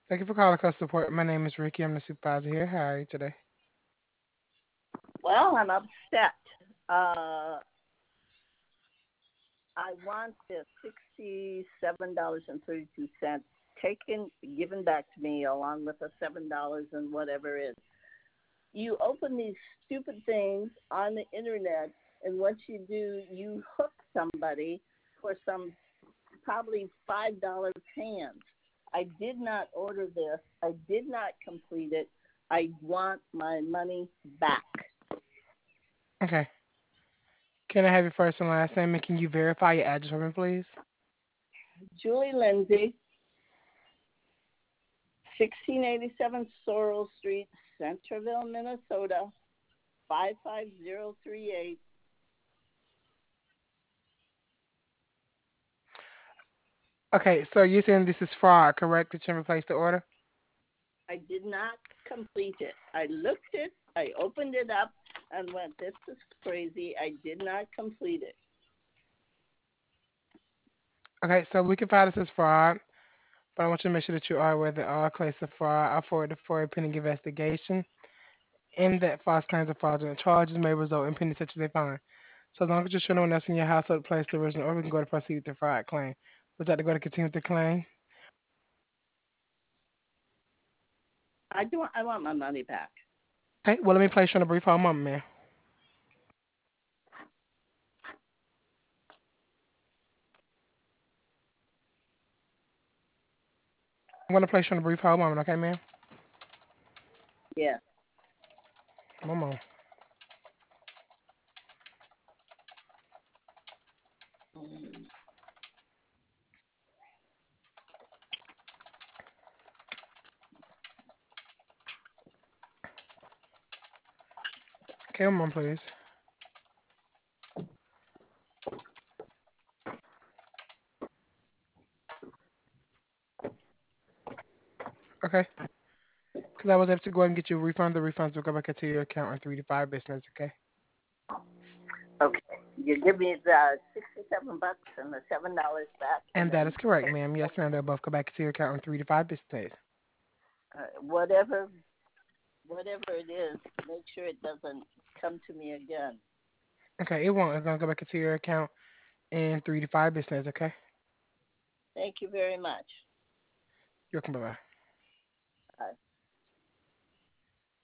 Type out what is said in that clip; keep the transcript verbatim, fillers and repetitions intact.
Thank you for calling customer support. My name is Ricky. I'm the supervisor here. How are you today? Well, I'm upset. Uh, I want the sixty-seven dollars and thirty-two cents taken, given back to me, along with the seven dollars and whatever is. You open these stupid things on the internet, and what you do, you hook somebody for some probably five dollar pants. I did not order this. I did not complete it. I want my money back. Okay. Can I have your first and last name, and can you verify your address for me, please? Julie Lindsay, sixteen eighty-seven Sorrel Street, Centerville, Minnesota, five five zero three eight. Okay, so you're saying this is fraud, correct? That you replaced the order? I did not complete it. I looked it, I opened it up, and went, this is crazy. I did not complete it. Okay, so we can file this as fraud, but I want you to make sure that you are aware that all claims of fraud are forwarded for a pending investigation, and that false claims or fraudulent charges may result in pending such as a fine. So as long as you're sure no one else in your household placed the original order, we can go to proceed with the fraud claim. Would you like to go to continue with the claim? I do. I want my money back. Okay, well, let me place you on a brief hold moment, man. I'm going to place you on a brief hold moment, okay, ma'am? Yes. One moment. Mm. Okay, one moment, please. Okay, because I was able to go ahead and get you a refund. The refunds will go back into your account in three to five business, okay? Okay. You give me the sixty-seven bucks and the seven dollars back, and And that then is correct, ma'am. Yes, ma'am. They'll both go back into your account in three to five business days. uh, whatever whatever it is, make sure it doesn't come to me again. Okay, it won't. It's going to go back into your account in three to five business days, okay? Thank you very much. You're welcome. Bye-bye.